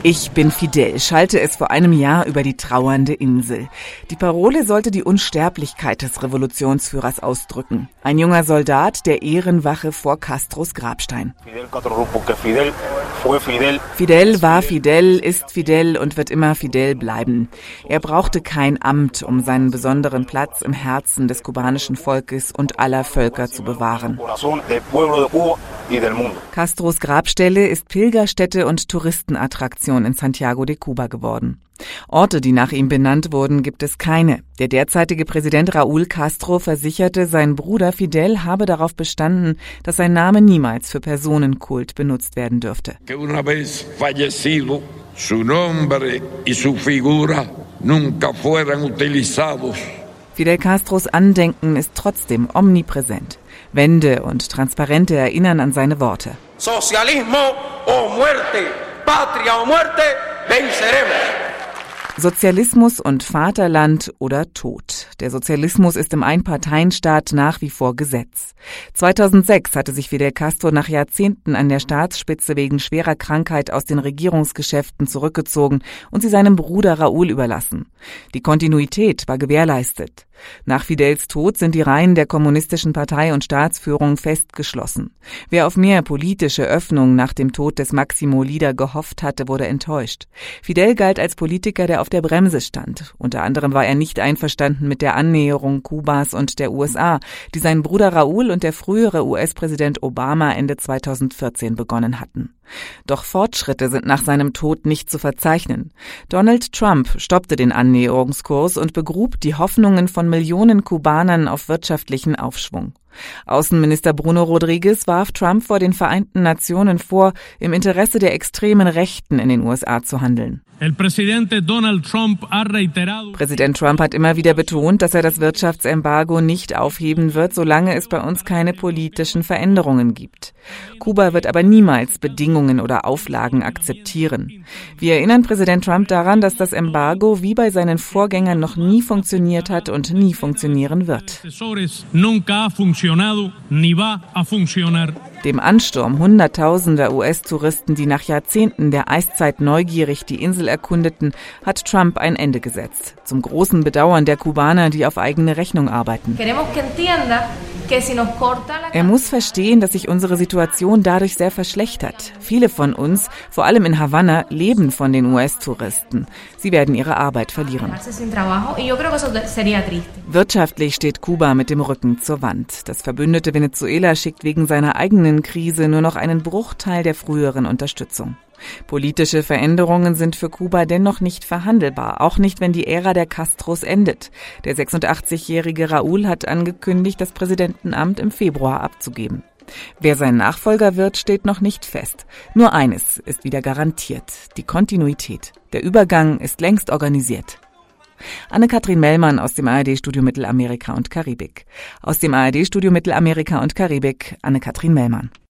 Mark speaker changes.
Speaker 1: Ich bin Fidel, schallte es vor einem Jahr über die trauernde Insel. Die Parole sollte die Unsterblichkeit des Revolutionsführers ausdrücken. Ein junger Soldat der Ehrenwache vor Castros Grabstein. Fidel war Fidel, ist Fidel und wird immer Fidel bleiben. Er brauchte kein Amt, um seinen besonderen Platz im Herzen des kubanischen Volkes und aller Völker zu bewahren. Castros Grabstelle ist Pilgerstätte und Touristenattraktion in Santiago de Cuba geworden. Orte, die nach ihm benannt wurden, gibt es keine. Der derzeitige Präsident Raúl Castro versicherte, sein Bruder Fidel habe darauf bestanden, dass sein Name niemals für Personenkult benutzt werden dürfte. Fidel Castros Andenken ist trotzdem omnipräsent. Wände und Transparente erinnern an seine Worte.
Speaker 2: Socialismo o muerte, patria o muerte, venceremos.
Speaker 1: Sozialismus und Vaterland oder Tod. Der Sozialismus ist im Einparteienstaat nach wie vor Gesetz. 2006 hatte sich Fidel Castro nach Jahrzehnten an der Staatsspitze wegen schwerer Krankheit aus den Regierungsgeschäften zurückgezogen und sie seinem Bruder Raúl überlassen. Die Kontinuität war gewährleistet. Nach Fidels Tod sind die Reihen der kommunistischen Partei und Staatsführung festgeschlossen. Wer auf mehr politische Öffnung nach dem Tod des Máximo Líder gehofft hatte, wurde enttäuscht. Fidel galt als Politiker, der auf der Bremse stand. Unter anderem war er nicht einverstanden mit der Annäherung Kubas und der USA, die sein Bruder Raúl und der frühere US-Präsident Obama Ende 2014 begonnen hatten. Doch Fortschritte sind nach seinem Tod nicht zu verzeichnen. Donald Trump stoppte den Annäherungskurs und begrub die Hoffnungen von Millionen Kubanern auf wirtschaftlichen Aufschwung. Außenminister Bruno Rodriguez warf Trump vor den Vereinten Nationen vor, im Interesse der extremen Rechten in den USA zu handeln. Präsident Trump hat immer wieder betont, dass er das Wirtschaftsembargo nicht aufheben wird, solange es bei uns keine politischen Veränderungen gibt. Kuba wird aber niemals Bedingungen oder Auflagen akzeptieren. Wir erinnern Präsident Trump daran, dass das Embargo wie bei seinen Vorgängern noch nie funktioniert hat und nie funktionieren wird. Dem Ansturm hunderttausender US-Touristen, die nach Jahrzehnten der Eiszeit neugierig die Insel erkundeten, hat Trump ein Ende gesetzt. Zum großen Bedauern der Kubaner, die auf eigene Rechnung arbeiten. Er muss verstehen, dass sich unsere Situation dadurch sehr verschlechtert. Viele von uns, vor allem in Havanna, leben von den US-Touristen. Sie werden ihre Arbeit verlieren. Wirtschaftlich steht Kuba mit dem Rücken zur Wand. Das verbündete Venezuela schickt wegen seiner eigenen Krise nur noch einen Bruchteil der früheren Unterstützung. Politische Veränderungen sind für Kuba dennoch nicht verhandelbar, auch nicht, wenn die Ära der Castros endet. Der 86-jährige Raúl hat angekündigt, das Präsidentenamt im Februar abzugeben. Wer sein Nachfolger wird, steht noch nicht fest. Nur eines ist wieder garantiert: die Kontinuität. Der Übergang ist längst organisiert. Anne-Kathrin Mellmann aus dem ARD-Studio Mittelamerika und Karibik. Aus dem ARD-Studio Mittelamerika und Karibik, Anne-Kathrin Mellmann.